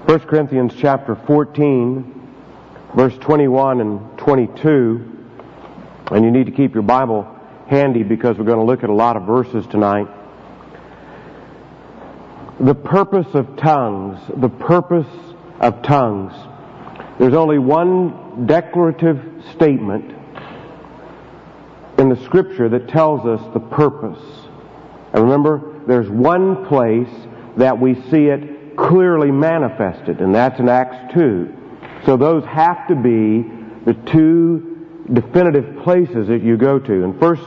1 Corinthians chapter 14, verse 21 and 22. And you need to keep your Bible handy because we're going to look at a lot of verses tonight. The purpose of tongues. The purpose of tongues. There's only one declarative statement in the Scripture that tells us the purpose. And remember, there's one place that we see it clearly manifested, and that's in Acts 2. So those have to be the two definitive places that you go to. In verse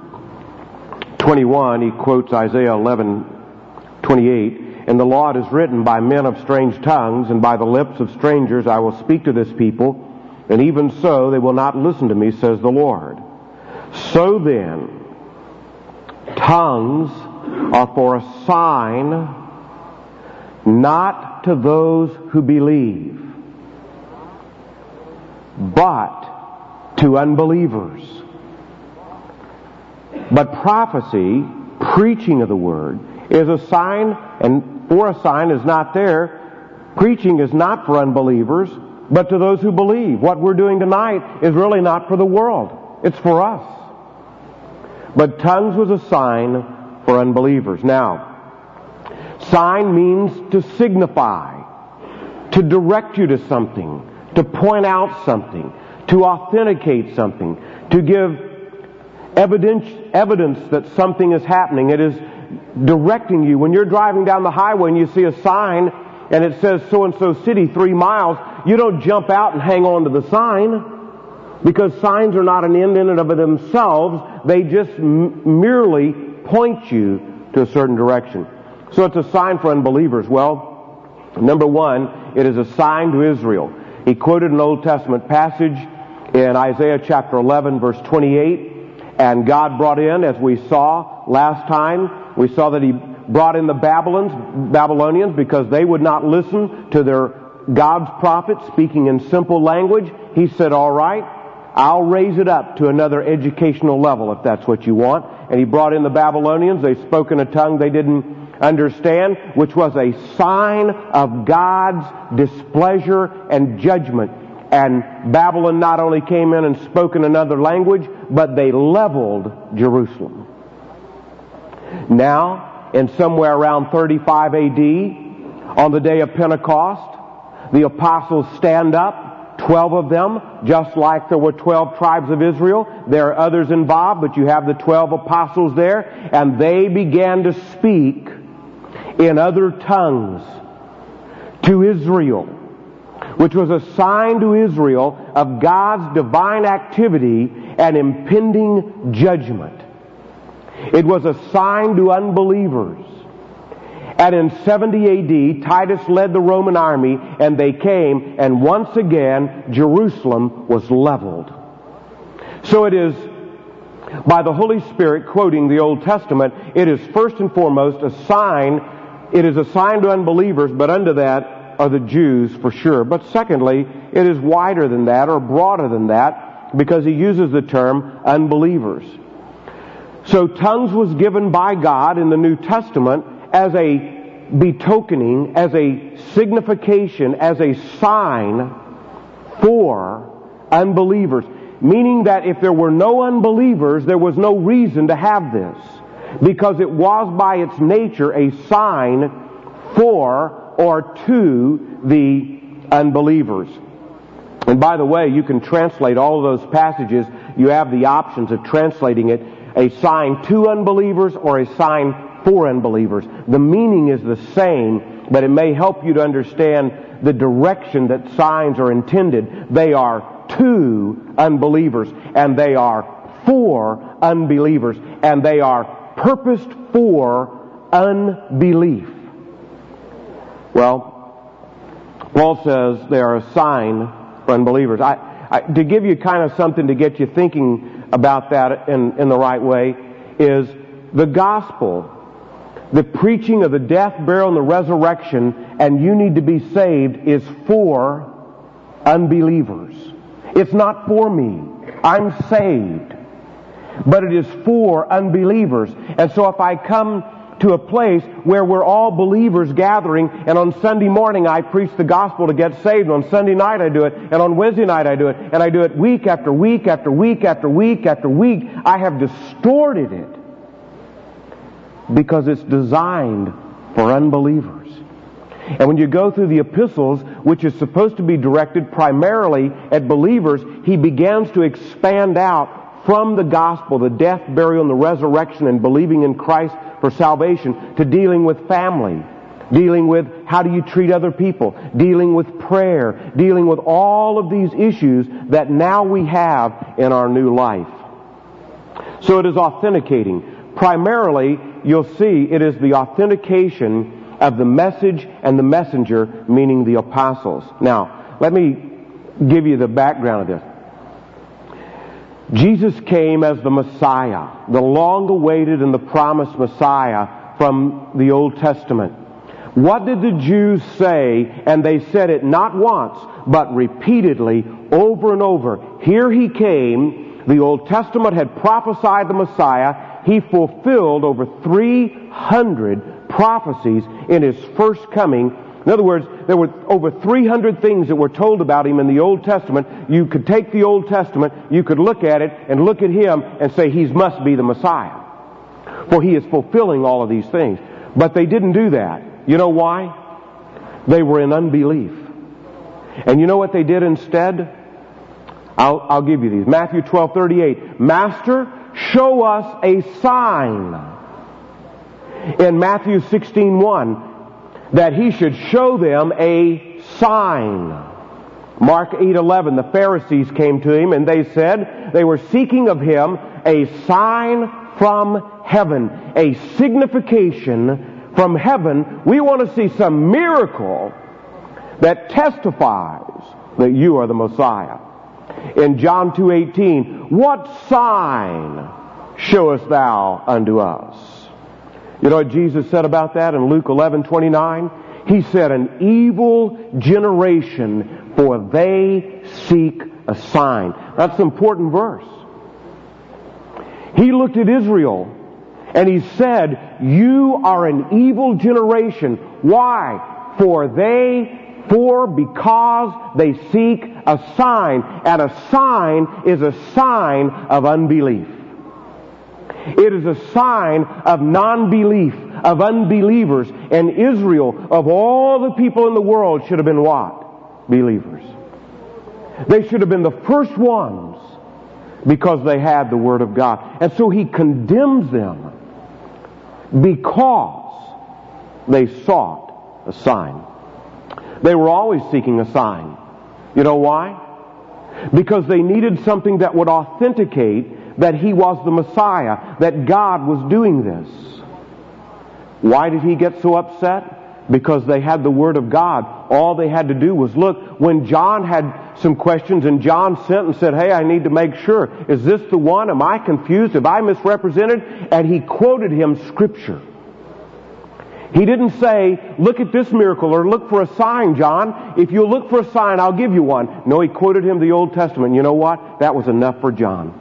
21, he quotes Isaiah 11:28, "And the law is written by men of strange tongues, and by the lips of strangers I will speak to this people, and even so they will not listen to me, says the Lord." So then, tongues are for a sign, not to those who believe, but to unbelievers. But prophecy, preaching of the word, is a sign, and for a sign is not there. Preaching is not for unbelievers, but to those who believe. What we're doing tonight is really not for the world. It's for us. But tongues was a sign for unbelievers. Now, sign means to signify, to direct you to something, to point out something, to authenticate something, to give evidence that something is happening. It is directing you. When you're driving down the highway and you see a sign and it says so-and-so city 3 miles, you don't jump out and hang on to the sign, because signs are not an end in and of themselves. They just merely point you to a certain direction. So it's a sign for unbelievers. Well, number one, it is a sign to Israel. He quoted an Old Testament passage in Isaiah chapter 11, verse 28, and God brought in, as we saw last time, we saw that He brought in the Babylonians because they would not listen to their God's prophets speaking in simple language. He said, all right, I'll raise it up to another educational level if that's what you want. And He brought in the Babylonians. They spoke in a tongue they didn't understand, which was a sign of God's displeasure and judgment. And Babylon not only came in and spoke in another language, but they leveled Jerusalem. Now, in somewhere around 35 AD, on the day of Pentecost, the apostles stand up, 12 of them, just like there were 12 tribes of Israel. There are others involved, but you have the 12 apostles there, and they began to speak in other tongues to Israel, which was a sign to Israel of God's divine activity and impending judgment. It was a sign to unbelievers. And in 70 AD, Titus led the Roman army, and they came, and once again, Jerusalem was leveled. So it is, by the Holy Spirit quoting the Old Testament, it is first and foremost a sign. It is a sign to unbelievers, but under that are the Jews for sure. But secondly, it is wider than that, or broader than that, because he uses the term unbelievers. So tongues was given by God in the New Testament as a betokening, as a signification, as a sign for unbelievers. Meaning that if there were no unbelievers, there was no reason to have this, because it was by its nature a sign for or to the unbelievers. And by the way, you can translate all of those passages. You have the options of translating it a sign to unbelievers or a sign for unbelievers. The meaning is the same, but it may help you to understand the direction that signs are intended. They are to unbelievers, and they are for unbelievers, and they are purposed for unbelief. Well, Paul says they are a sign for unbelievers. To give you kind of something to get you thinking about that in the right way, is the gospel, the preaching of the death, burial, and the resurrection, and you need to be saved, is for unbelievers. It's not for me. I'm saved. But it is for unbelievers. And so if I come to a place where we're all believers gathering, and on Sunday morning I preach the gospel to get saved, and on Sunday night I do it, and on Wednesday night I do it, and I do it week after week after week after week after week. I have distorted it because it's designed for unbelievers. And when you go through the epistles, which is supposed to be directed primarily at believers, he begins to expand out from the gospel, the death, burial, and the resurrection, and believing in Christ for salvation, to dealing with family, dealing with how do you treat other people, dealing with prayer, dealing with all of these issues that now we have in our new life. So it is authenticating. Primarily, you'll see it is the authentication of the message and the messenger, meaning the apostles. Now, let me give you the background of this. Jesus came as the Messiah, the long-awaited and the promised Messiah from the Old Testament. What did the Jews say? And they said it not once, but repeatedly, over and over. Here he came. The Old Testament had prophesied the Messiah. He fulfilled over 300 prophecies in his first coming. In other words, there were over 300 things that were told about him in the Old Testament. You could take the Old Testament, you could look at it and look at him and say he must be the Messiah, for he is fulfilling all of these things. But they didn't do that. You know why? They were in unbelief. And you know what they did instead? I'll give you these. Matthew 12:38. Master, show us a sign. In Matthew 16:1, that he should show them a sign. Mark 8:11, the Pharisees came to him and they said they were seeking of him a sign from heaven, a signification from heaven. We want to see some miracle that testifies that you are the Messiah. In John 2:18, what sign showest thou unto us? You know what Jesus said about that in Luke 11:29? He said, an evil generation, for they seek a sign. That's an important verse. He looked at Israel and he said, you are an evil generation. Why? Because they seek a sign, and a sign is a sign of unbelief. It is a sign of non-belief, of unbelievers. And Israel, of all the people in the world, should have been what? Believers. They should have been the first ones because they had the Word of God. And so he condemns them because they sought a sign. They were always seeking a sign. You know why? Because they needed something that would authenticate that he was the Messiah, that God was doing this. Why did he get so upset? Because they had the Word of God. All they had to do was look. When John had some questions and John sent and said, hey, I need to make sure. Is this the one? Am I confused? Have I misrepresented? And he quoted him Scripture. He didn't say, look at this miracle or look for a sign, John. If you'll look for a sign, I'll give you one. No, he quoted him the Old Testament. You know what? That was enough for John.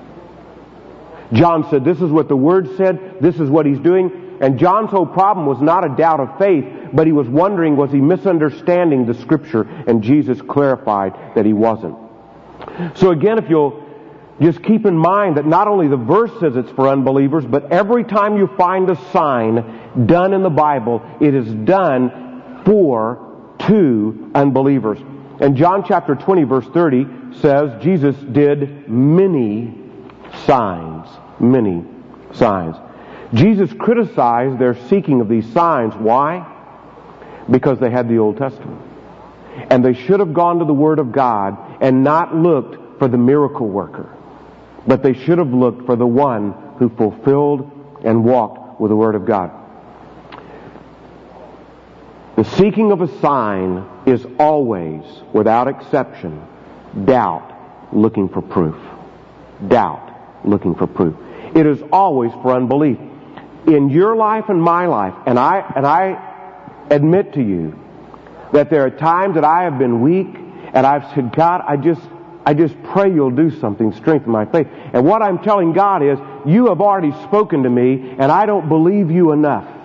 John said, this is what the Word said. This is what he's doing. And John's whole problem was not a doubt of faith, but he was wondering, was he misunderstanding the Scripture? And Jesus clarified that he wasn't. So again, if you'll just keep in mind that not only the verse says it's for unbelievers, but every time you find a sign done in the Bible, it is done to unbelievers. And John chapter 20 verse 30 says Jesus did many signs. Many signs. Jesus criticized their seeking of these signs. Why? Because they had the Old Testament. And they should have gone to the Word of God and not looked for the miracle worker. But they should have looked for the one who fulfilled and walked with the Word of God. The seeking of a sign is always, without exception, doubt looking for proof. Doubt looking for proof. It is always for unbelief. In your life and my life, and I admit to you that there are times that I have been weak and I've said, God, I just pray you'll do something, strengthen my faith. And what I'm telling God is, you have already spoken to me and I don't believe you enough.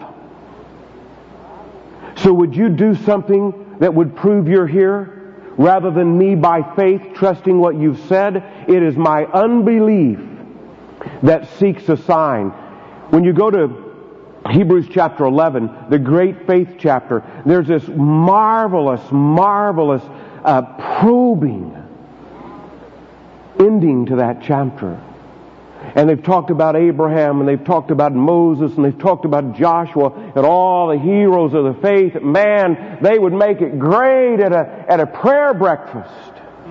So would you do something that would prove you're here, rather than me by faith trusting what you've said? It is my unbelief that seeks a sign. When you go to Hebrews chapter 11, the great faith chapter, there's this marvelous probing ending to that chapter. And they've talked about Abraham, and they've talked about Moses, and they've talked about Joshua, and all the heroes of the faith. Man, they would make it great at a prayer breakfast.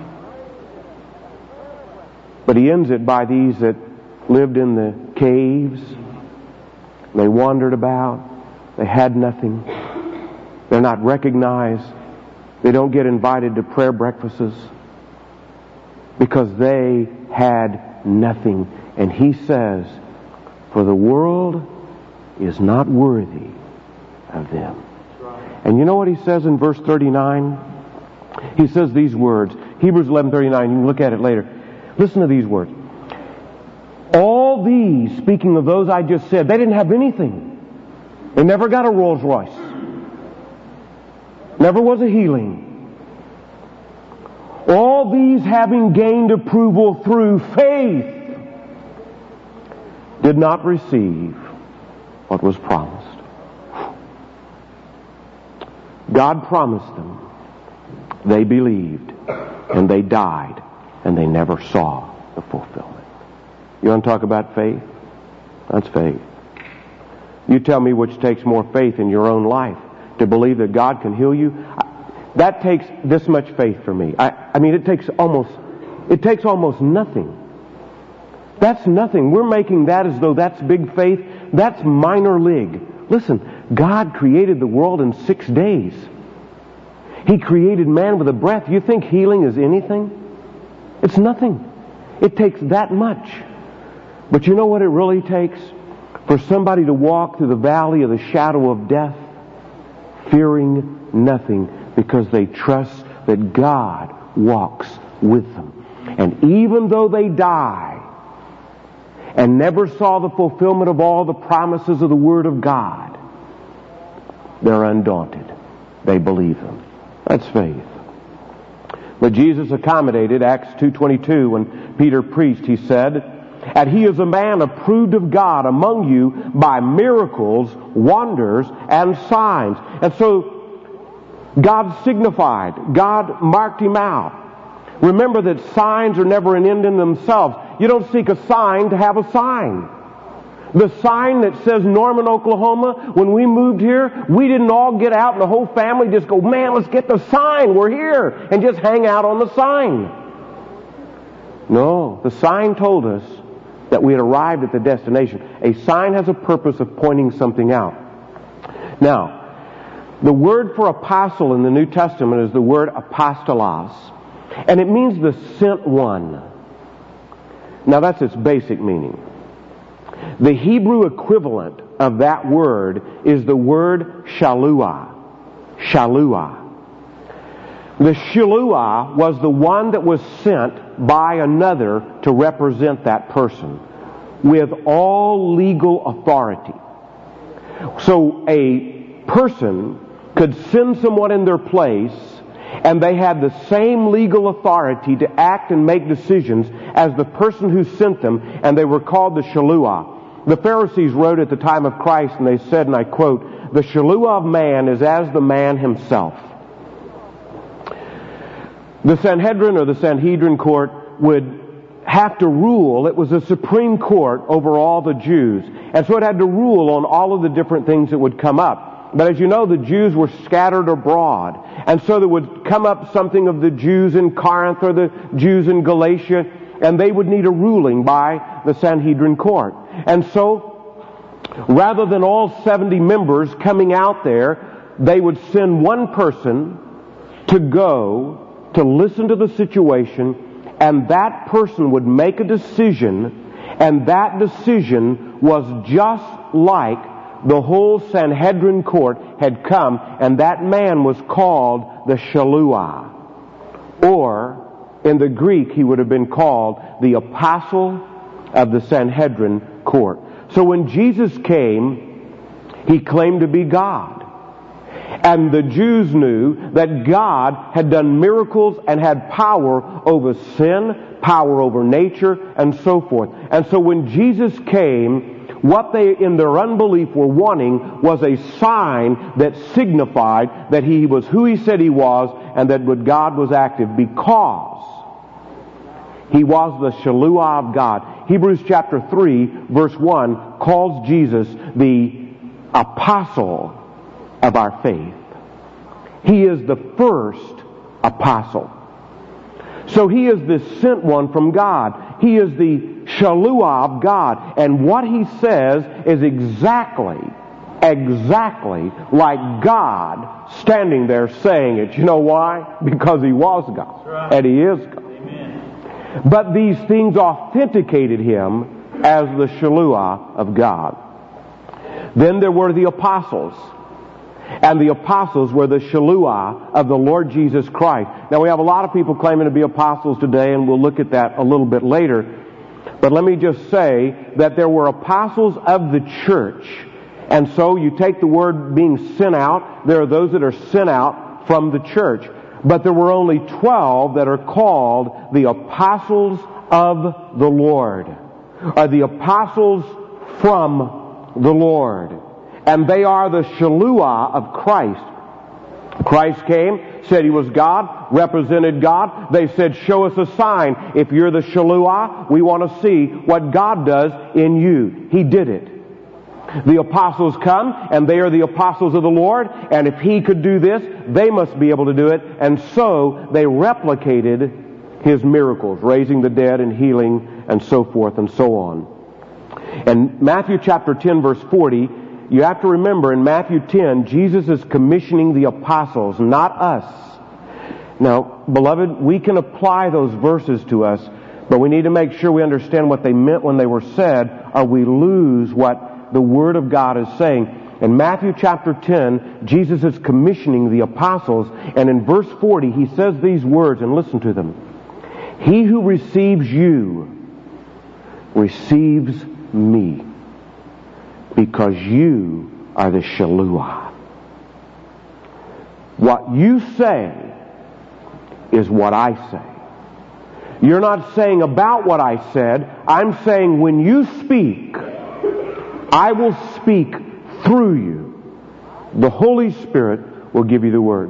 But he ends it by these that lived in the caves. They wandered about. They had nothing. They're not recognized. They don't get invited to prayer breakfasts because they had nothing. And he says, for the world is not worthy of them. And you know what he says in verse 39? He says these words. Hebrews 11:39. You can look at it later. Listen to these words. All these, speaking of those I just said, they didn't have anything. They never got a Rolls Royce. Never was a healing. All these, having gained approval through faith, did not receive what was promised. God promised them. They believed, and they died, and they never saw the fulfillment. You want to talk about faith? That's faith. You tell me which takes more faith in your own life, to believe that God can heal you. That takes this much faith for me. I mean, it takes almost nothing. That's nothing. We're making that as though that's big faith. That's minor league. Listen, God created the world in 6 days. He created man with a breath. You think healing is anything? It's nothing. It takes that much. But you know what it really takes? For somebody to walk through the valley of the shadow of death, fearing nothing, because they trust that God walks with them. And even though they die and never saw the fulfillment of all the promises of the Word of God, they're undaunted. They believe them. That's faith. But Jesus accommodated. Acts 2:22, when Peter preached, he said, and he is a man approved of God among you by miracles, wonders, and signs. And so God signified. God marked him out. Remember that signs are never an end in themselves. You don't seek a sign to have a sign. The sign that says Norman, Oklahoma, when we moved here, we didn't all get out and the whole family just go, man, let's get the sign, we're here, and just hang out on the sign. No, the sign told us that we had arrived at the destination. A sign has a purpose of pointing something out. Now, the word for apostle in the New Testament is the word apostolos, and it means the sent one. Now, that's its basic meaning. The Hebrew equivalent of that word is the word shaluah. Shaluah. The shaluah was the one that was sent by another to represent that person with all legal authority. So a person could send someone in their place, and they had the same legal authority to act and make decisions as the person who sent them, and they were called the shaluah. The Pharisees wrote at the time of Christ, and they said, and I quote, the shaluah of man is as the man himself. The Sanhedrin or the Sanhedrin court would have to rule. It was a supreme court over all the Jews. And so it had to rule on all of the different things that would come up. But as you know, the Jews were scattered abroad. And so there would come up something of the Jews in Corinth or the Jews in Galatia, and they would need a ruling by the Sanhedrin court. And so, rather than all 70 members coming out there, they would send one person to go to listen to the situation, and that person would make a decision, and that decision was just like the whole Sanhedrin court had come, and that man was called the shaluah. Or, in the Greek, he would have been called the apostle of the Sanhedrin court. So when Jesus came, he claimed to be God. And the Jews knew that God had done miracles and had power over sin, power over nature, and so forth. And so when Jesus came, what they, in their unbelief, were wanting was a sign that signified that He was who He said He was, and that God was active, because He was the Shaluah of God. Hebrews chapter 3, verse 1, calls Jesus the apostle of our faith. He is the first apostle. So He is the sent one from God. He is the Shaluah of God. And what He says is exactly like God standing there saying it. You know why? Because He was God. That's right. And He is God. Amen. But these things authenticated Him as the Shaluah of God. Then there were the apostles. And the apostles were the Shaluah of the Lord Jesus Christ. Now we have a lot of people claiming to be apostles today, and we'll look at that a little bit later. But let me just say that there were apostles of the church. And so you take the word being sent out, there are those that are sent out from the church. But there were only 12 that are called the apostles of the Lord, or the apostles from the Lord. And they are the Shaluah of Christ. Christ came, said He was God, represented God. They said, show us a sign. If you're the Shaluah, we want to see what God does in you. He did it. The apostles come, and they are the apostles of the Lord. And if He could do this, they must be able to do it. And so they replicated His miracles, raising the dead and healing and so forth and so on. And Matthew chapter 10, verse 40, you have to remember, in Matthew 10, Jesus is commissioning the apostles, not us. Now, beloved, we can apply those verses to us, but we need to make sure we understand what they meant when they were said, or we lose what the Word of God is saying. In Matthew chapter 10, Jesus is commissioning the apostles, and in verse 40, He says these words, and listen to them. He who receives you receives me, because you are the Shaluah. What you say is what I say. You're not saying about what I said. I'm saying when you speak, I will speak through you. The Holy Spirit will give you the words.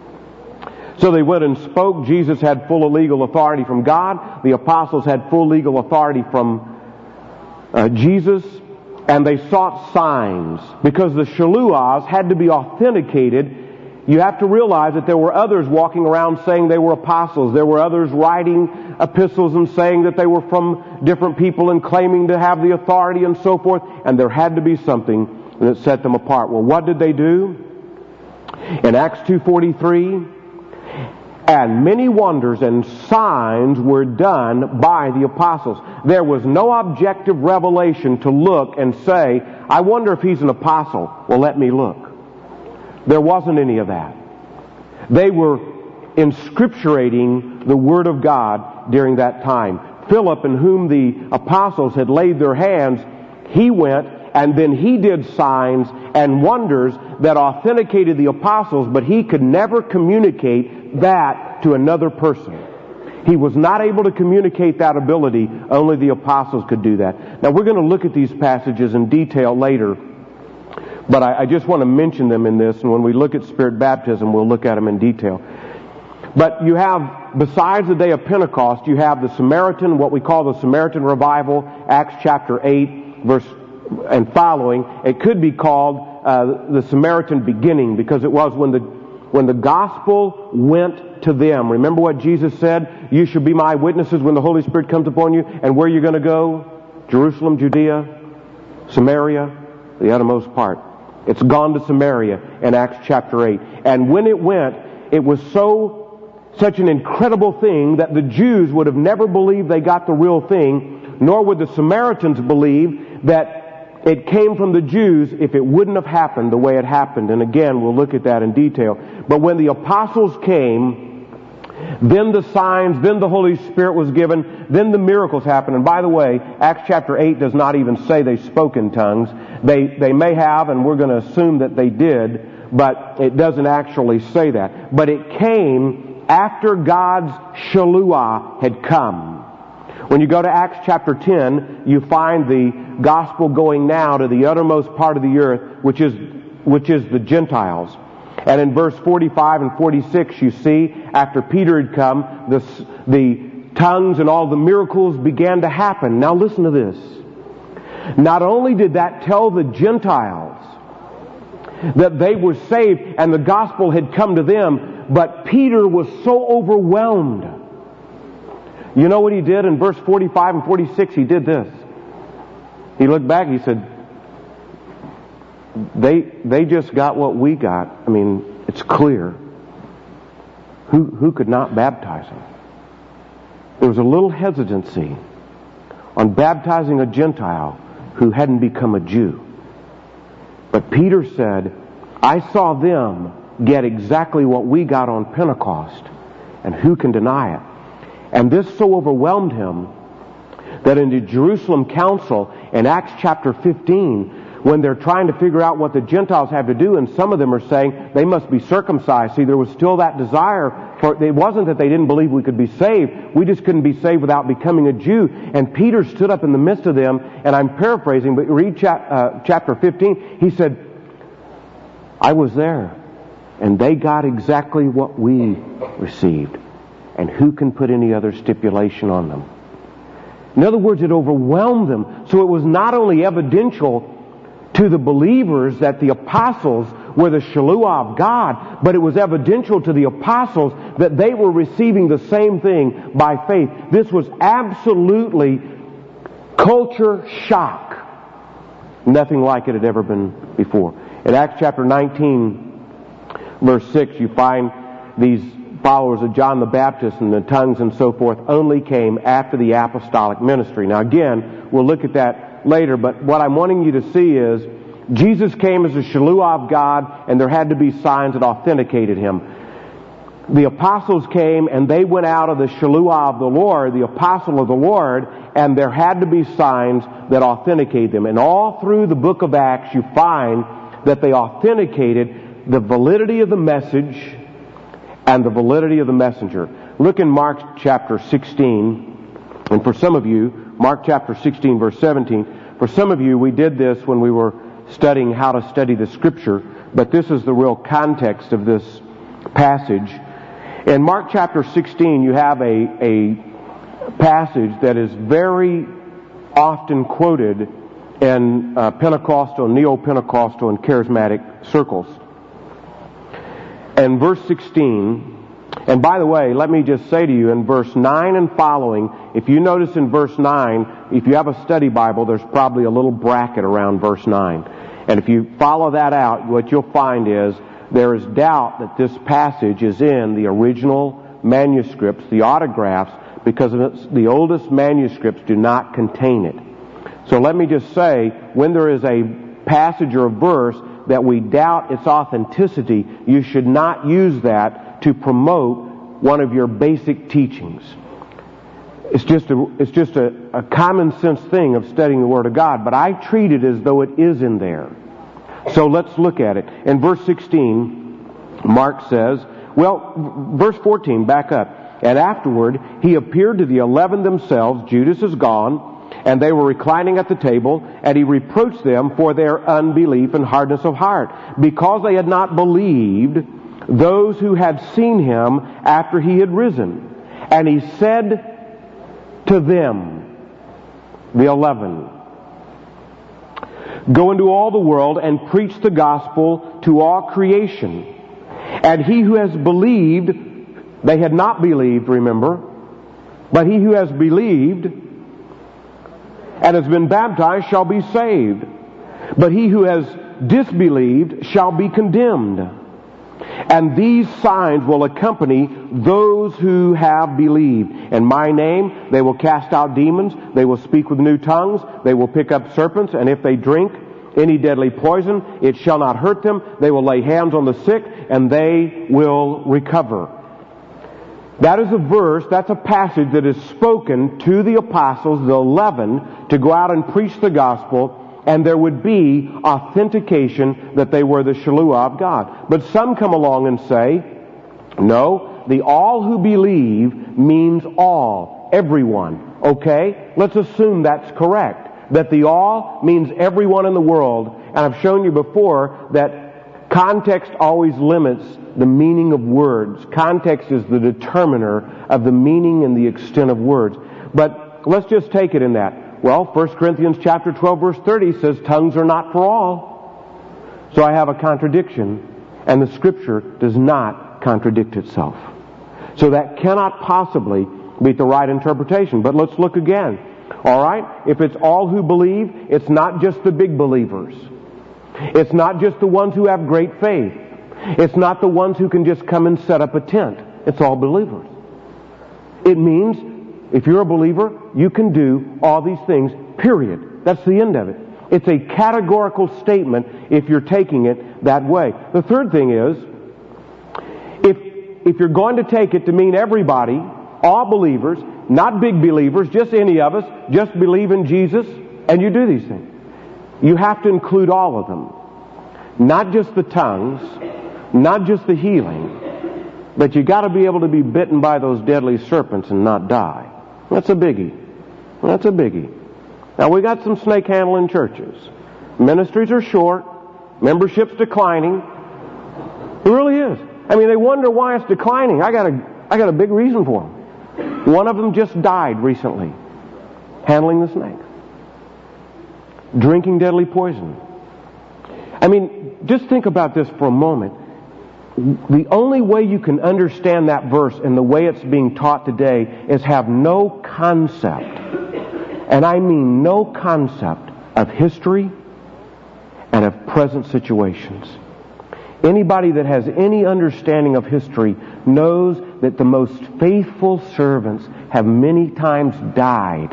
So they went and spoke. Jesus had full legal authority from God. The apostles had full legal authority from Jesus. And they sought signs, because the Shaluahs had to be authenticated. You have to realize that there were others walking around saying they were apostles. There were others writing epistles and saying that they were from different people and claiming to have the authority and so forth. And there had to be something that set them apart. Well, what did they do? In Acts 2:43, and many wonders and signs were done by the apostles. There was no objective revelation to look and say, I wonder if he's an apostle. Well, let me look. There wasn't any of that. They were inscripturating the Word of God during that time. Philip, in whom the apostles had laid their hands, he went and then he did signs and wonders that authenticated the apostles, but he could never communicate that to another person. He was not able to communicate that ability. Only the apostles could do that. Now we're going to look at these passages in detail later, but I just want to mention them in this, and when we look at Spirit baptism, we'll look at them in detail. But you have, besides the day of Pentecost, you have the Samaritan, what we call the Samaritan revival, Acts chapter 8, verse and following. It could be called the Samaritan beginning, because it was when the gospel went to them. Remember what Jesus said? You shall be my witnesses when the Holy Spirit comes upon you. And where are you going to go? Jerusalem, Judea, Samaria, the uttermost part. It's gone to Samaria in Acts chapter 8. And when it went, it was such an incredible thing that the Jews would have never believed they got the real thing, nor would the Samaritans believe that it came from the Jews if it wouldn't have happened the way it happened. And again, we'll look at that in detail. But when the apostles came, then the signs, then the Holy Spirit was given, then the miracles happened. And by the way, Acts chapter 8 does not even say they spoke in tongues. They may have, and we're going to assume that they did, but it doesn't actually say that. But it came after God's Shaluah had come. When you go to Acts chapter 10, you find the gospel going now to the uttermost part of the earth, which is the Gentiles. And in verse 45 and 46, you see, after Peter had come, the tongues and all the miracles began to happen. Now listen to this. Not only did that tell the Gentiles that they were saved and the gospel had come to them, but Peter was so overwhelmed. You know what he did in verse 45 and 46? He did this. He looked back, he said, they just got what we got. I mean, it's clear. Who could not baptize them? There was a little hesitancy on baptizing a Gentile who hadn't become a Jew. But Peter said, I saw them get exactly what we got on Pentecost, and who can deny it? And this so overwhelmed him that in the Jerusalem Council in Acts chapter 15, when they're trying to figure out what the Gentiles have to do, and some of them are saying they must be circumcised. See, there was still that desire for, it wasn't that they didn't believe we could be saved. We just couldn't be saved without becoming a Jew. And Peter stood up in the midst of them, and I'm paraphrasing, but read chapter 15. He said, I was there, and they got exactly what we received. And who can put any other stipulation on them? In other words, it overwhelmed them. So it was not only evidential to the believers that the apostles were the Shaluah of God, but it was evidential to the apostles that they were receiving the same thing by faith. This was absolutely culture shock. Nothing like it had ever been before. In Acts chapter 19, verse 6, you find these followers of John the Baptist and the tongues and so forth only came after the apostolic ministry. Now again, we'll look at that later, but what I'm wanting you to see is Jesus came as a Shaluah of God, and there had to be signs that authenticated him. The apostles came and they went out of the Shaluah of the Lord, the apostle of the Lord, and there had to be signs that authenticated them. And all through the book of Acts you find that they authenticated the validity of the message and the validity of the messenger. Look in Mark chapter 16, and for some of you, Mark chapter 16 verse 17, for some of you we did this when we were studying how to study the Scripture, but this is the real context of this passage. In Mark chapter 16 you have a passage that is very often quoted in Pentecostal, Neo-Pentecostal, and Charismatic circles. And verse 16, and by the way, let me just say to you, in verse 9 and following, if you notice in verse 9, if you have a study Bible, there's probably a little bracket around verse 9. And if you follow that out, what you'll find is there is doubt that this passage is in the original manuscripts, the autographs, because the oldest manuscripts do not contain it. So let me just say, when there is a passage or a verse that we doubt its authenticity, you should not use that to promote one of your basic teachings. It's just a common sense thing of studying the Word of God, but I treat it as though it is in there. So let's look at it. In verse 16, Mark says, verse 14, back up. And afterward, he appeared to the 11 themselves. Judas is gone. And they were reclining at the table, and he reproached them for their unbelief and hardness of heart, because they had not believed those who had seen him after he had risen. And he said to them, the 11, go into all the world and preach the gospel to all creation. And he who has believed, they had not believed, remember, but he who has believed and has been baptized shall be saved. But he who has disbelieved shall be condemned. And these signs will accompany those who have believed. In my name they will cast out demons, they will speak with new tongues, they will pick up serpents, and if they drink any deadly poison, it shall not hurt them. They will lay hands on the sick, and they will recover. That is a verse, that's a passage that is spoken to the apostles, the 11, to go out and preach the gospel and there would be authentication that they were the Shiluah of God. But some come along and say, no, the all who believe means all, everyone. Okay? Let's assume that's correct, that the all means everyone in the world. And I've shown you before that context always limits the meaning of words. Context is the determiner of the meaning and the extent of words. But let's just take it in that. Well, 1 Corinthians chapter 12 verse 30 says tongues are not for all. So I have a contradiction, and the Scripture does not contradict itself. So that cannot possibly be the right interpretation. But let's look again. All right? If it's all who believe, it's not just the big believers. It's not just the ones who have great faith. It's not the ones who can just come and set up a tent. It's all believers. It means if you're a believer, you can do all these things, period. That's the end of it. It's a categorical statement if you're taking it that way. The third thing is, if you're going to take it to mean everybody, all believers, not big believers, just any of us, just believe in Jesus, and you do these things, you have to include all of them. Not just the tongues, not just the healing, but you got to be able to be bitten by those deadly serpents and not die. That's a biggie. That's a biggie. Now, we got some snake handling churches. Ministries are short. Membership's declining. It really is. I mean, they wonder why it's declining. I got a big reason for them. One of them just died recently, handling the snakes, drinking deadly poison. I mean, just think about this for a moment. The only way you can understand that verse and the way it's being taught today is have no concept, and I mean no concept, of history and of present situations. Anybody that has any understanding of history knows that the most faithful servants have many times died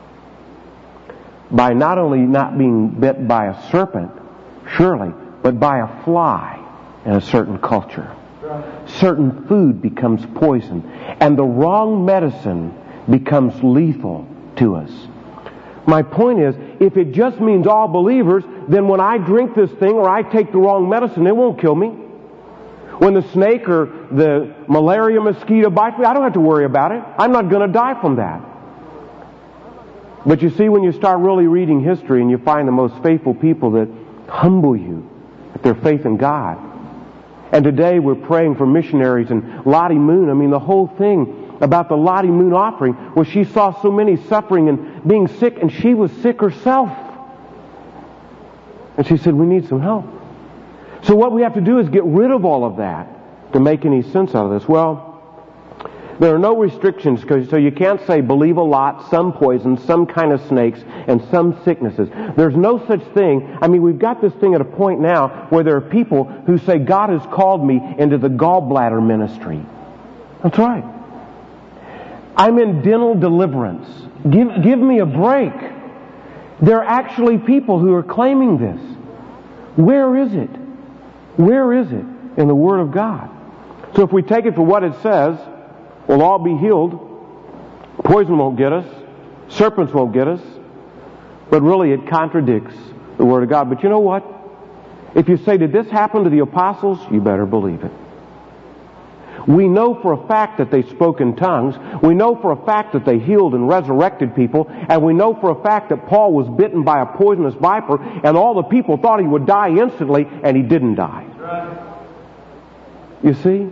by not only not being bit by a serpent, surely, but by a fly in a certain culture. Certain food becomes poison, and the wrong medicine becomes lethal to us. My point is, if it just means all believers, then when I drink this thing or I take the wrong medicine, it won't kill me. When the snake or the malaria mosquito bites me, I don't have to worry about it. I'm not going to die from that. But you see, when you start really reading history and you find the most faithful people that humble you at their faith in God. And today we're praying for missionaries and Lottie Moon. I mean, the whole thing about the Lottie Moon offering was she saw so many suffering and being sick, and she was sick herself. And she said, we need some help. So what we have to do is get rid of all of that to make any sense out of this. Well, there are no restrictions, so you can't say believe a lot, some poison, some kind of snakes, and some sicknesses. There's no such thing. I mean, we've got this thing at a point now where there are people who say, God has called me into the gallbladder ministry. That's right. I'm in dental deliverance. Give me a break. There are actually people who are claiming this. Where is it? Where is it in the Word of God? So if we take it for what it says, we'll all be healed. Poison won't get us. Serpents won't get us. But really it contradicts the Word of God. But you know what? If you say, did this happen to the apostles? You better believe it. We know for a fact that they spoke in tongues. We know for a fact that they healed and resurrected people. And we know for a fact that Paul was bitten by a poisonous viper, and all the people thought he would die instantly, and he didn't die. You see?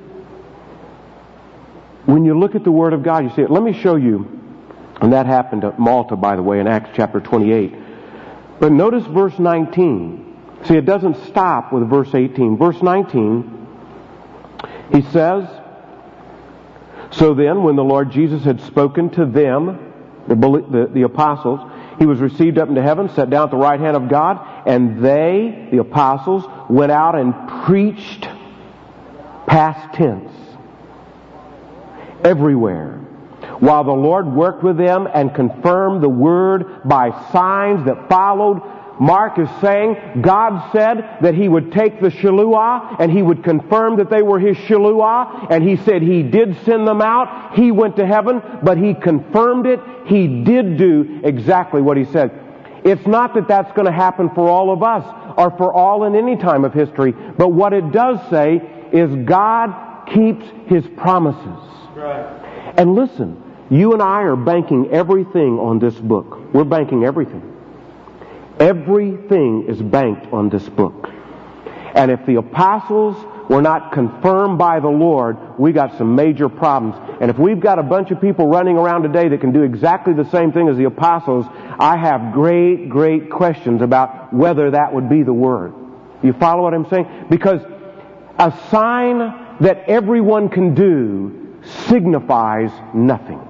When you look at the Word of God, you see it. Let me show you, and that happened at Malta, by the way, in Acts chapter 28. But notice verse 19. See, it doesn't stop with verse 18. Verse 19, he says, so then, when the Lord Jesus had spoken to them, the apostles, he was received up into heaven, sat down at the right hand of God, and they, the apostles, went out and preached, past tense, everywhere, while the Lord worked with them and confirmed the word by signs that followed. Mark is saying God said that He would take the Shiluah and He would confirm that they were His Shiluah, and He said He did send them out. He went to heaven, but He confirmed it. He did do exactly what He said. It's not that that's going to happen for all of us or for all in any time of history, but what it does say is God keeps His promises. Right. And listen, you and I are banking everything on this book. We're banking everything. Everything is banked on this book. And if the apostles were not confirmed by the Lord, we got some major problems. And if we've got a bunch of people running around today that can do exactly the same thing as the apostles, I have great, great questions about whether that would be the Word. You follow what I'm saying? Because a sign that everyone can do signifies nothing.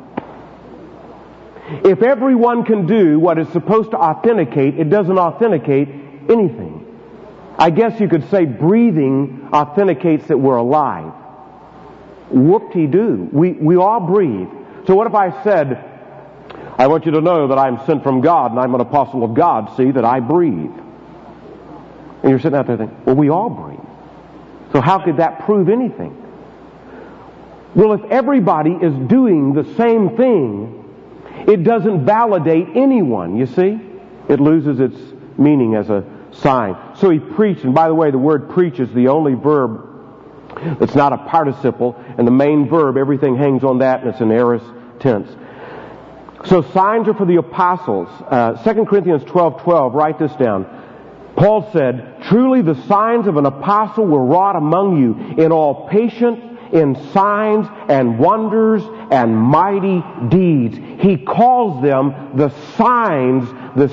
If everyone can do what is supposed to authenticate, it doesn't authenticate anything. I guess you could say breathing authenticates that we're alive. Whoop-de-doo. We all breathe. So what if I said, I want you to know that I'm sent from God and I'm an apostle of God. See that I breathe. And you're sitting out there thinking, well, we all breathe. So how could that prove anything? Well, if everybody is doing the same thing, it doesn't validate anyone, you see? It loses its meaning as a sign. So he preached, and by the way, the word preach is the only verb that's not a participle, and the main verb, everything hangs on that, and it's an aorist tense. So signs are for the apostles. 2 Corinthians 12:12, write this down. Paul said, truly the signs of an apostle were wrought among you in all patience, in signs and wonders and mighty deeds. He calls them the signs, the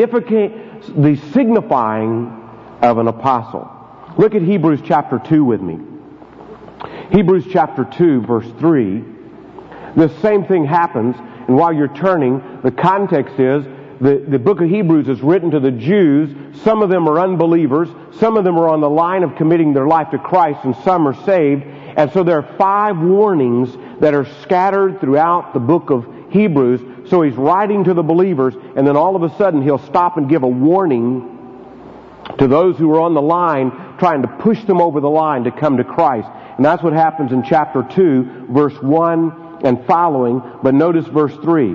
signifying of an apostle. Look at Hebrews chapter 2 with me. Hebrews chapter 2 verse 3. The same thing happens, and while you're turning, the context is the book of Hebrews is written to the Jews. Some of them are unbelievers. Some of them are on the line of committing their life to Christ, and some are saved. And so there are 5 warnings that are scattered throughout the book of Hebrews. So he's writing to the believers, and then all of a sudden he'll stop and give a warning to those who are on the line, trying to push them over the line to come to Christ. And that's what happens in chapter 2, verse 1 and following. But notice verse 3.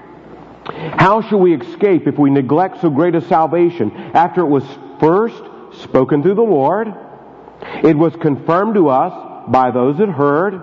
How shall we escape if we neglect so great a salvation? After it was first spoken through the Lord, it was confirmed to us by those that heard.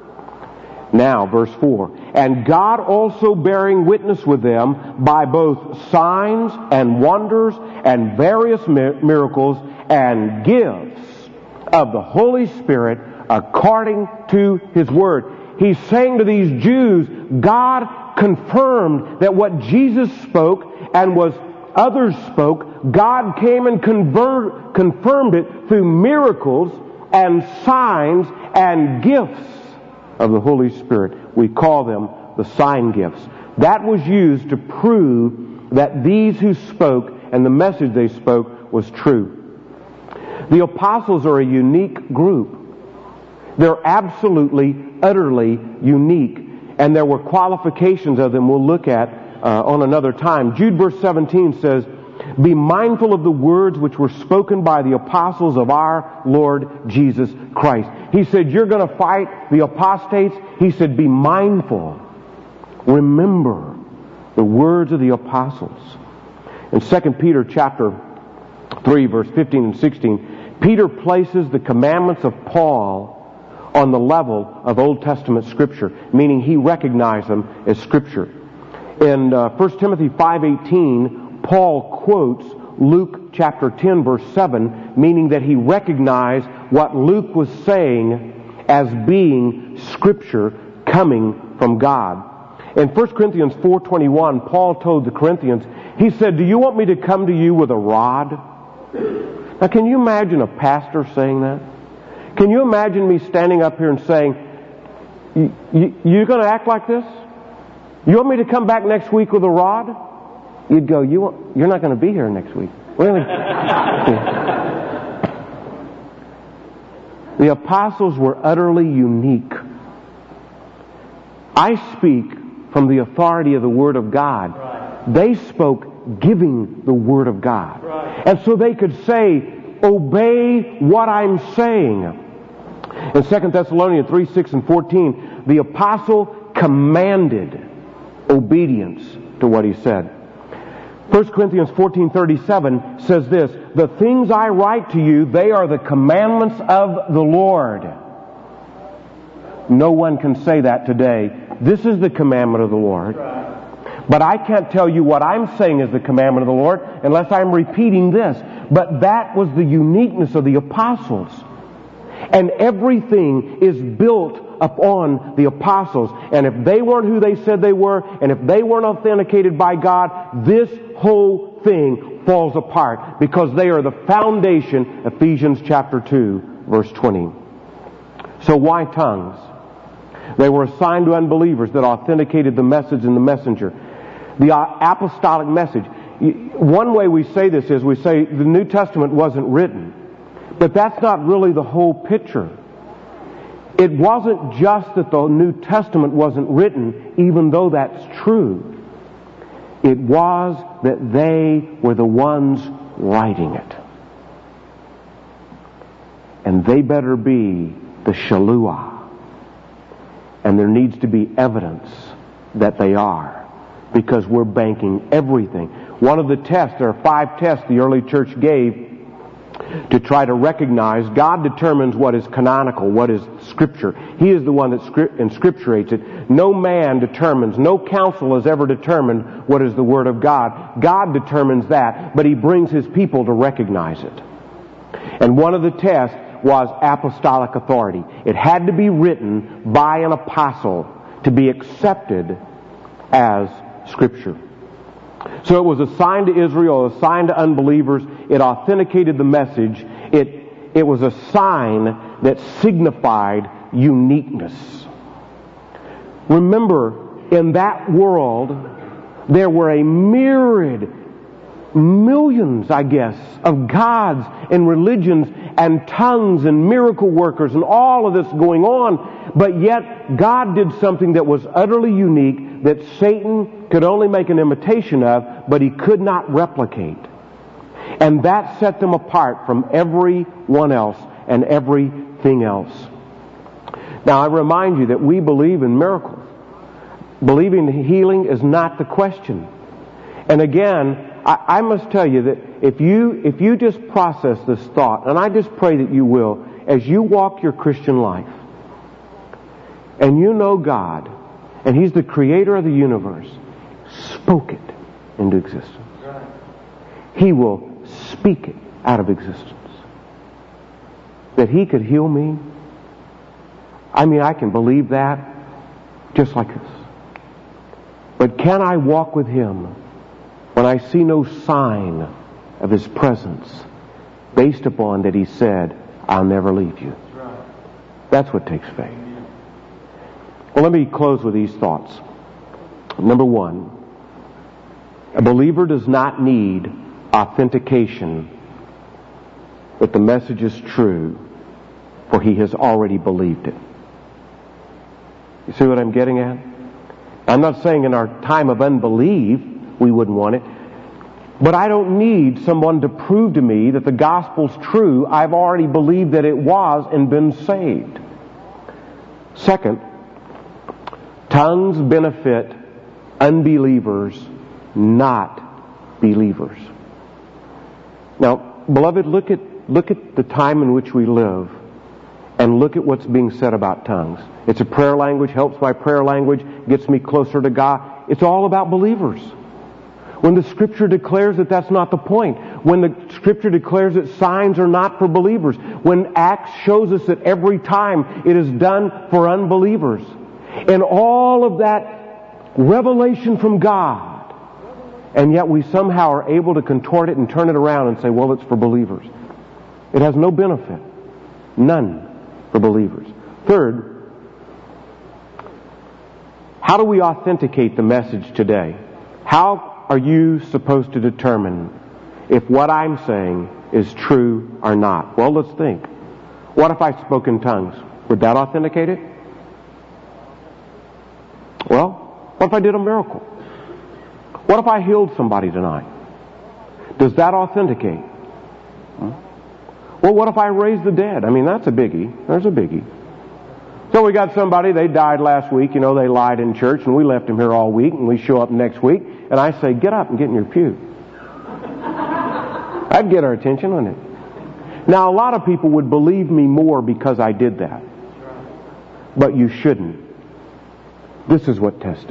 Now, verse 4. And God also bearing witness with them by both signs and wonders and various miracles and gifts of the Holy Spirit according to His Word. He's saying to these Jews, God confirmed that what Jesus spoke and was others spoke, God came and confirmed it through miracles and signs and gifts of the Holy Spirit. We call them the sign gifts. That was used to prove that these who spoke and the message they spoke was true. The apostles are a unique group. They're absolutely, utterly unique. And there were qualifications of them we'll look at on another time. Jude verse 17 says, be mindful of the words which were spoken by the apostles of our Lord Jesus Christ. He said, you're going to fight the apostates. He said, be mindful. Remember the words of the apostles. In 2 Peter chapter 3, verse 15 and 16, Peter places the commandments of Paul on the level of Old Testament Scripture, meaning he recognized them as Scripture. In 1 Timothy 5:18, Paul quotes Luke chapter 10, verse 7, meaning that he recognized what Luke was saying as being Scripture coming from God. In 1 Corinthians 4:21, Paul told the Corinthians, he said, do you want me to come to you with a rod? Now, can you imagine a pastor saying that? Can you imagine me standing up here and saying, you're going to act like this? You want me to come back next week with a rod? You'd go, you're not going to be here next week. The apostles were utterly unique. I speak from the authority of the Word of God. Right. They spoke giving the Word of God. Right. And so they could say, obey what I'm saying. In 2 Thessalonians 3, 6 and 14, the apostle commanded obedience to what he said. 1 Corinthians 14:37 says this, "The things I write to you, they are the commandments of the Lord." No one can say that today. This is the commandment of the Lord. But I can't tell you what I'm saying is the commandment of the Lord unless I'm repeating this. But that was the uniqueness of the apostles. And everything is built upon the apostles. And if they weren't who they said they were, and if they weren't authenticated by God, this whole thing falls apart because they are the foundation, Ephesians chapter 2, verse 20. So why tongues? They were assigned to unbelievers that authenticated the message and the messenger. The apostolic message. One way we say this is we say the New Testament wasn't written. But that's not really the whole picture. It wasn't just that the New Testament wasn't written, even though that's true. It was that they were the ones writing it. And they better be the Shaluah. And there needs to be evidence that they are. Because we're banking everything. One of the tests, there are 5 tests the early church gave to try to recognize. God determines what is canonical, what is Scripture. He is the one that inscripturates it. No man determines, no council has ever determined what is the Word of God. God determines that, but He brings His people to recognize it. And one of the tests was apostolic authority. It had to be written by an apostle to be accepted as Scripture. So it was assigned to Israel, assigned to unbelievers. It authenticated the message. It was a sign that signified uniqueness. Remember, in that world, there were a myriad, millions, I guess, of gods and religions and tongues and miracle workers and all of this going on. But yet, God did something that was utterly unique that Satan could only make an imitation of, but he could not replicate. And that set them apart from everyone else and everything else. Now, I remind you that we believe in miracles. Believing in healing is not the question. And again, I must tell you that if you just process this thought, and I just pray that you will, as you walk your Christian life, and you know God, and He's the creator of the universe, spoke it into existence. He will speak it out of existence. That He could heal me. I mean, I can believe that just like this. But can I walk with Him when I see no sign of His presence based upon that He said, I'll never leave you? That's what takes faith. Well, let me close with these thoughts. Number one, a believer does not need authentication that the message is true, for he has already believed it. You see what I'm getting at? I'm not saying in our time of unbelief we wouldn't want it, but I don't need someone to prove to me that the gospel's true. I've already believed that it was and been saved. Second, tongues benefit unbelievers, not believers. Now, beloved, look at the time in which we live and look at what's being said about tongues. It's a prayer language, helps my prayer language, gets me closer to God. It's all about believers. When the Scripture declares that that's not the point. When the Scripture declares that signs are not for believers. When Acts shows us that every time it is done for unbelievers. And all of that revelation from God. And yet we somehow are able to contort it and turn it around and say, well, it's for believers. It has no benefit. None for believers. Third, how do we authenticate the message today? How are you supposed to determine if what I'm saying is true or not? Well, let's think. What if I spoke in tongues? Would that authenticate it? Well, what if I did a miracle? What if I healed somebody tonight? Does that authenticate? Well, what if I raised the dead? I mean, that's a biggie. There's a biggie. So we got somebody, they died last week, they lied in church, and we left them here all week, and we show up next week, and I say, get up and get in your pew. I'd get our attention on it. Now, a lot of people would believe me more because I did that. But you shouldn't. This is what tested.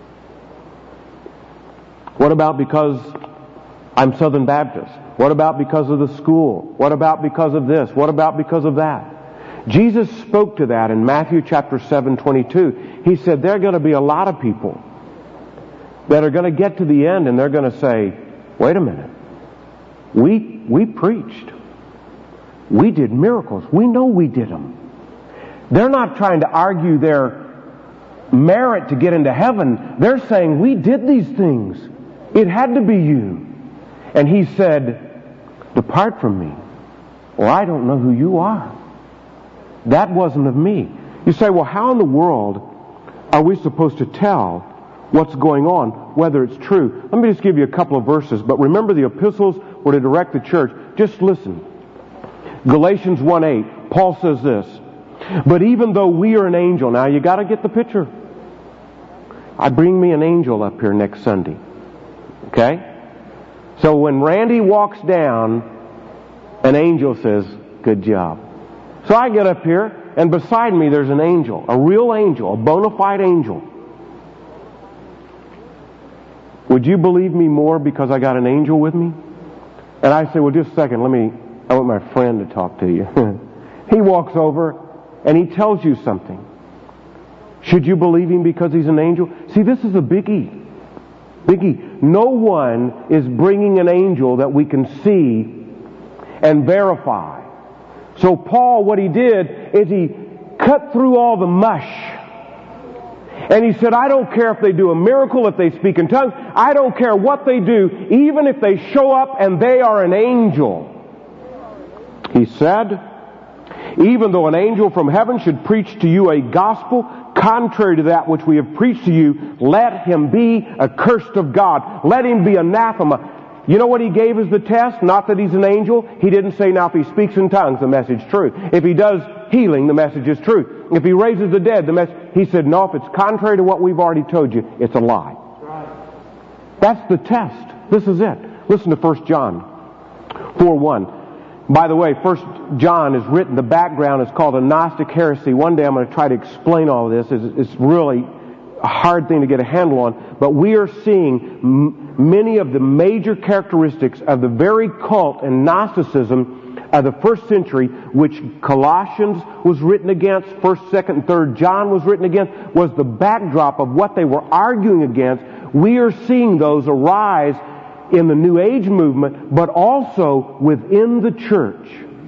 What about because I'm Southern Baptist? What about because of the school? What about because of this? What about because of that? Jesus spoke to that in Matthew chapter 7:22. He said there are going to be a lot of people that are going to get to the end and they're going to say, wait a minute. We preached. We did miracles. We know we did them. They're not trying to argue their merit to get into heaven. They're saying, we did these things. It had to be you. And he said, depart from me, or I don't know who you are. That wasn't of me. You say, well, how in the world are we supposed to tell what's going on, whether it's true? Let me just give you a couple of verses. But remember, the epistles were to direct the church. Just listen. Galatians 1:8, Paul says this, but even though we are an angel, now you got to get the picture. I bring me an angel up here next Sunday. Okay? So when Randy walks down, an angel says, good job. So I get up here, and beside me there's an angel, a real angel, a bona fide angel. Would you believe me more because I got an angel with me? And I say, well, just a second, I want my friend to talk to you. He walks over, and he tells you something. Should you believe him because he's an angel? See, this is a biggie. Biggie. No one is bringing an angel that we can see and verify. So Paul, what he did is he cut through all the mush. And he said, I don't care if they do a miracle, if they speak in tongues. I don't care what they do, even if they show up and they are an angel. He said, even though an angel from heaven should preach to you a gospel contrary to that which we have preached to you, let him be accursed of God. Let him be anathema. You know what he gave as the test? Not that he's an angel. He didn't say, now if he speaks in tongues, the message is true. If he does healing, the message is true. If he raises the dead, the message... He said, no, if it's contrary to what we've already told you, it's a lie. That's the test. This is it. Listen to 1 John 4:1. By the way, 1 John is written, the background is called a Gnostic heresy. One day I'm going to try to explain all of this. It's really a hard thing to get a handle on. But we are seeing many of the major characteristics of the very cult and Gnosticism of the first century, which Colossians was written against, 1st, 2nd, and 3rd John was written against, was the backdrop of what they were arguing against. We are seeing those arise in the New Age movement, but also within the church.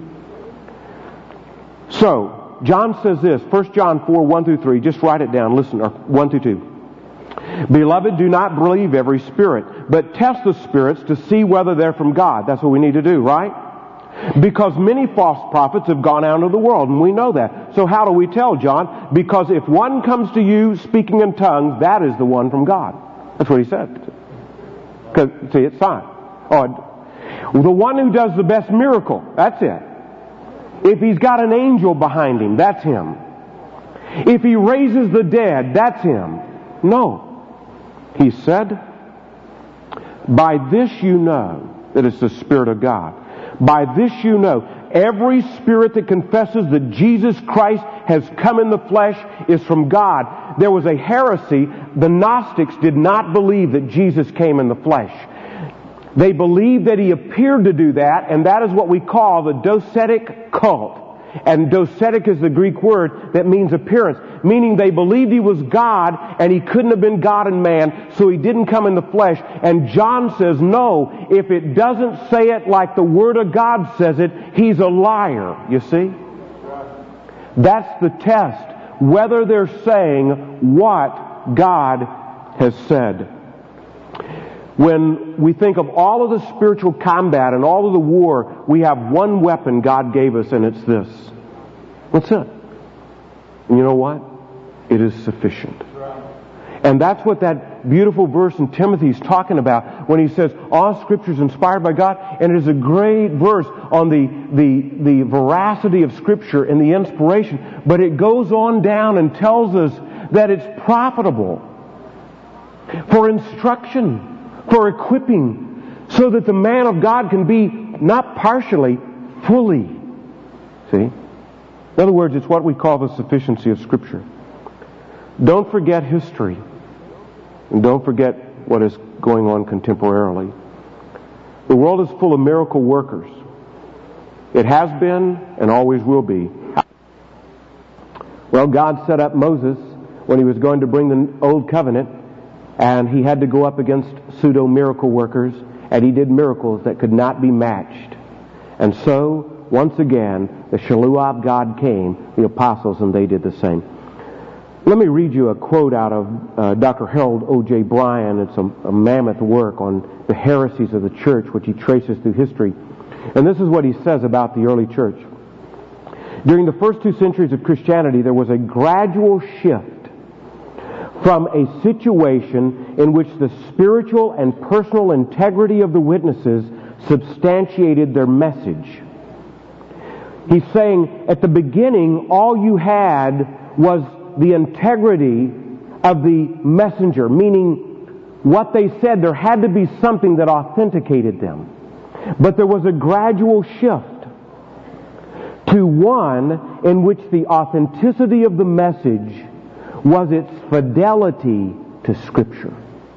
So, John says this, 1 John 4:1-3, just write it down, listen, or 1-2. Beloved, do not believe every spirit, but test the spirits to see whether they're from God. That's what we need to do, right? Because many false prophets have gone out into the world, and we know that. So how do we tell, John? Because if one comes to you speaking in tongues, that is the one from God. That's what he said. Because, see, it's fine. The one who does the best miracle, that's it. If he's got an angel behind him, that's him. If he raises the dead, that's him. No. He said, by this you know that it's the Spirit of God. By this you know, every spirit that confesses that Jesus Christ has come in the flesh is from God. There was a heresy. The Gnostics did not believe that Jesus came in the flesh. They believed that he appeared to do that, and that is what we call the docetic cult. And docetic is the Greek word that means appearance, meaning they believed he was God and he couldn't have been God and man, so he didn't come in the flesh. And John says, no, if it doesn't say it like the Word of God says it, he's a liar, you see? That's the test, whether they're saying what God has said. When we think of all of the spiritual combat and all of the war, we have one weapon God gave us, and it's this. What's it? And you know what? It is sufficient. And that's what that beautiful verse in Timothy is talking about when he says, all Scripture is inspired by God. And it is a great verse on the veracity of Scripture and the inspiration. But it goes on down and tells us that it's profitable for instruction, for equipping, so that the man of God can be not partially, fully. See? In other words, it's what we call the sufficiency of Scripture. Don't forget history. And don't forget what is going on contemporarily. The world is full of miracle workers. It has been and always will be. Well, God set up Moses when he was going to bring the Old Covenant, and he had to go up against pseudo-miracle workers, and he did miracles that could not be matched. And so, once again, the Shiloh of God came, the apostles, and they did the same. Let me read you a quote out of Dr. Harold O.J. Bryan. It's a mammoth work on the heresies of the church, which he traces through history. And this is what he says about the early church. During the first 2 centuries of Christianity, there was a gradual shift from a situation in which the spiritual and personal integrity of the witnesses substantiated their message. He's saying, at the beginning, all you had was the integrity of the messenger, meaning what they said, there had to be something that authenticated them. But there was a gradual shift to one in which the authenticity of the message was its fidelity to Scripture.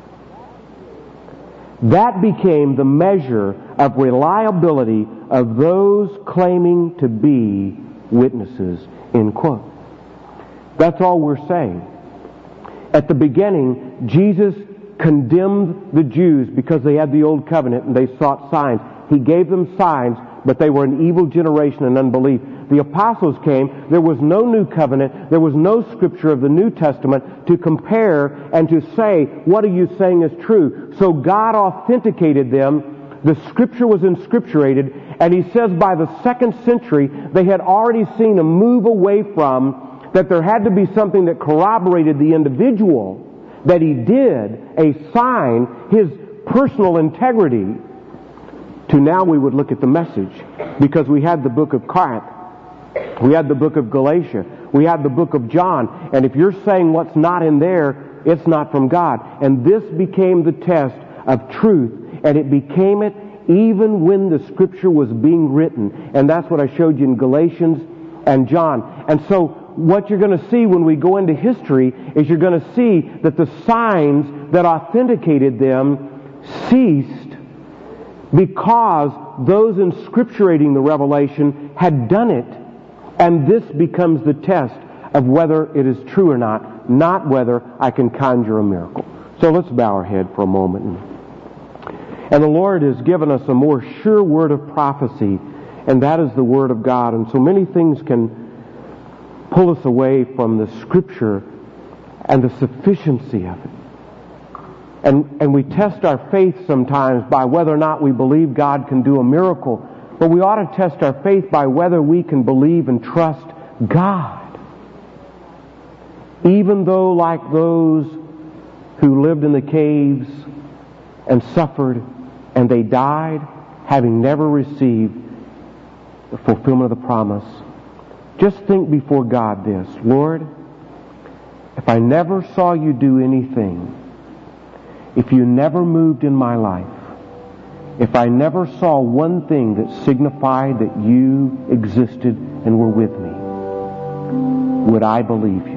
That became the measure of reliability of those claiming to be witnesses, end quote. That's all we're saying. At the beginning, Jesus condemned the Jews because they had the Old Covenant and they sought signs. He gave them signs, but they were an evil generation in unbelief. The apostles came. There was no new covenant. There was no scripture of the New Testament to compare and to say, what are you saying is true? So God authenticated them. The scripture was inscripturated. And he says by the 2nd century, they had already seen a move away from that there had to be something that corroborated the individual, that he did, a sign, his personal integrity, to now we would look at the message. Because we had the book of Corinth, we had the book of Galatia, we had the book of John, and if you're saying what's not in there, it's not from God. And this became the test of truth, and it became it even when the Scripture was being written. And that's what I showed you in Galatians and John. And so what you're going to see when we go into history is you're going to see that the signs that authenticated them ceased because those inscripturating the revelation had done it. And this becomes the test of whether it is true or not whether I can conjure a miracle. So let's bow our head for a moment. And the Lord has given us a more sure word of prophecy, and that is the Word of God. And so many things can pull us away from the Scripture and the sufficiency of it. And we test our faith sometimes by whether or not we believe God can do a miracle. But we ought to test our faith by whether we can believe and trust God. Even though, like those who lived in the caves and suffered and they died, having never received the fulfillment of the promise, just think before God this: Lord, if I never saw you do anything, if you never moved in my life, if I never saw one thing that signified that you existed and were with me, would I believe you?